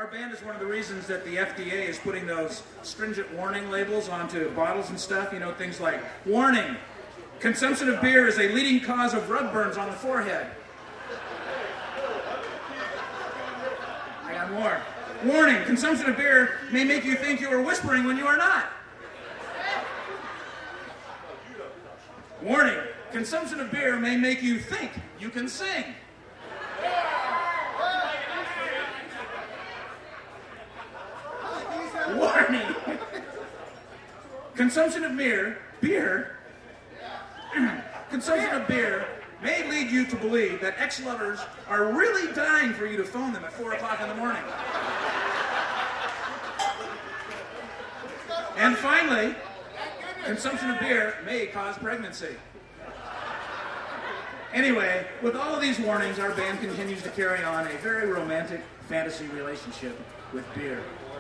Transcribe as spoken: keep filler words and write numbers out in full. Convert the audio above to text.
Our band is one of the reasons that the F D A is putting those stringent warning labels onto bottles and stuff. You know, things like, warning, consumption of beer is a leading cause of rug burns on the forehead. I got more. Warning, consumption of beer may make you think you are whispering when you are not. Warning, consumption of beer may make you think you can sing. Warning, consumption of beer, beer, consumption of beer may lead you to believe that ex-lovers are really dying for you to phone them at four o'clock in the morning. And finally, consumption of beer may cause pregnancy. Anyway, with all of these warnings, our band continues to carry on a very romantic fantasy relationship with beer.